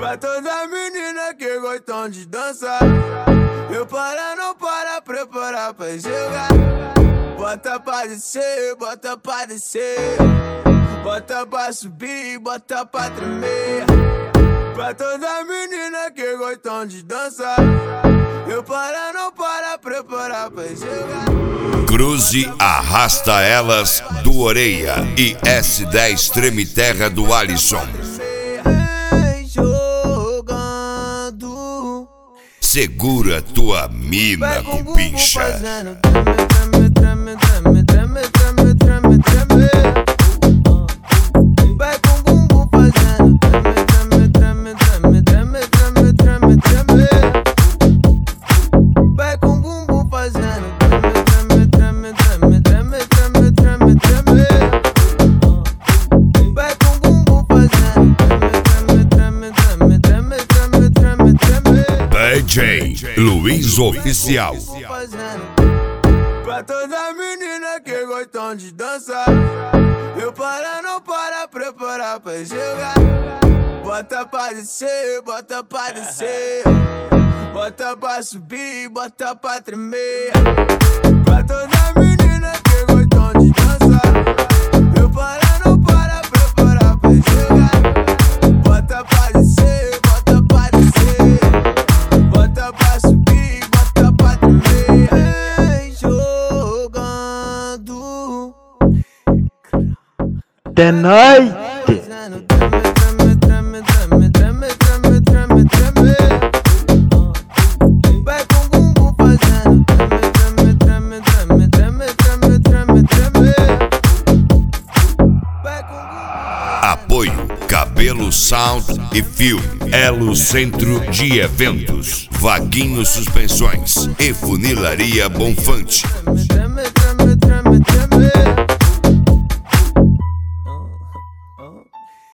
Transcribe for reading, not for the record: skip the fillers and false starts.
Pra toda menina que gostam de dançar, eu para, não para, preparar pra jogar. Bota pra descer, bota pra descer, bota pra subir, bota pra tremer. Pra toda menina que gostam de dançar, eu para, não para, preparar pra jogar. Cruze arrasta elas do Orelha e S10 Treme Terra do Alisson. Jogando. Segura tua mina, cupincha. Vai com o bumbum fazendo treme, treme, treme, treme, treme, treme. Vai com o bumbum fazendo treme, treme, treme, treme, treme, treme, treme. Vai com o bumbum fazendo treme, treme, treme, treme, treme, treme. DJ Luiz Oficial. Pra toda menina que gostam de dançar, eu para, não para, preparar pra jogar. Bota pra descer, bota pra descer, bota pra subir, bota pra tremer. Pra toda menina que gostam de dançar, eu para, não para, preparar pra jogar. Bota pra descer, bota pra descer, bota pra subir, bota pra tremer. Jogando The night. vai com o bumbum fazendo treme, treme, treme, treme, treme, treme. Vai com o bumbum. Apoio Cabelo Sound e Filme, Elo Centro de Eventos, Vaguinho Suspensões e Funilaria Bonfante.